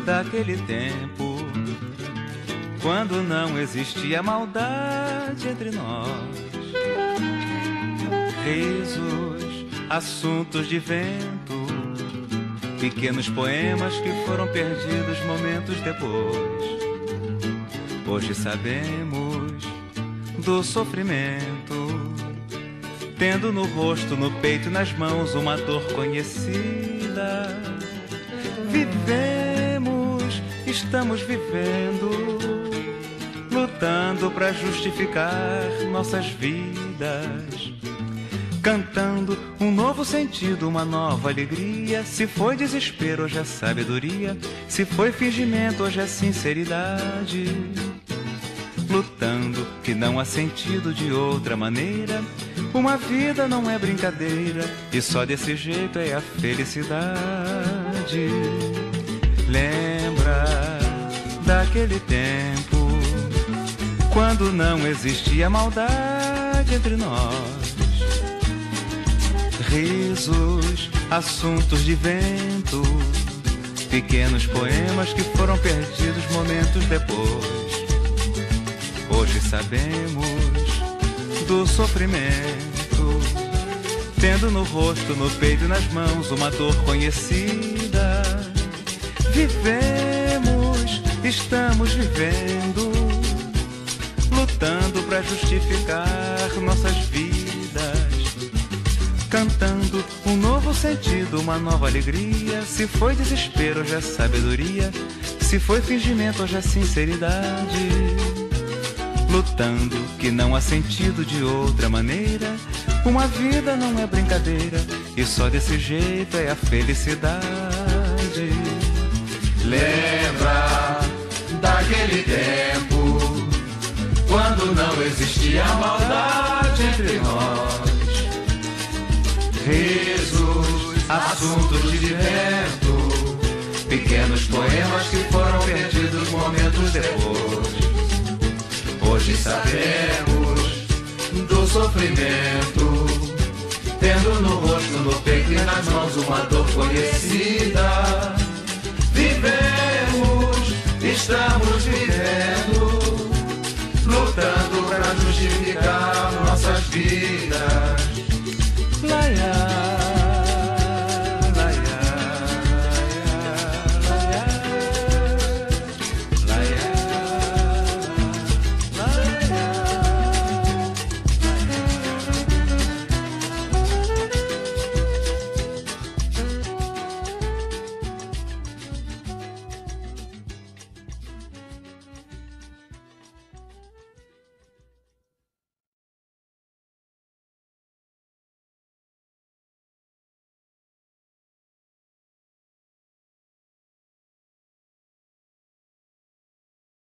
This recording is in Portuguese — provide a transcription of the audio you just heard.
daquele tempo, quando não existia maldade entre nós. Risos, assuntos de vento, pequenos poemas que foram perdidos momentos depois. Hoje sabemos do sofrimento, tendo no rosto, no peito e nas mãos uma dor conhecida. Vivemos, estamos vivendo, lutando para justificar nossas vidas, cantando um novo sentido, uma nova alegria. Se foi desespero, hoje é sabedoria. Se foi fingimento, hoje é sinceridade. Lutando que não há sentido de outra maneira. Uma vida não é brincadeira, e só desse jeito é a felicidade. Lembra daquele tempo, quando não existia maldade entre nós. Risos, assuntos de vento, pequenos poemas que foram perdidos momentos depois. Hoje sabemos do sofrimento, tendo no rosto, no peito e nas mãos uma dor conhecida. Vivemos, estamos vivendo, lutando para justificar nossas vidas, cantando um novo sentido, uma nova alegria. Se foi desespero, hoje é sabedoria. Se foi fingimento, hoje é sinceridade. Lutando que não há sentido de outra maneira. Uma vida não é brincadeira, e só desse jeito é a felicidade. Lembra daquele tempo, quando não existia maldade entre nós. Risos, assuntos de vento, pequenos poemas que foram perdidos momentos depois. Hoje sabemos do sofrimento, tendo no rosto, no peito e nas mãos uma dor conhecida. Vivemos, estamos vivendo, lutando para justificar nossas vidas. Laia.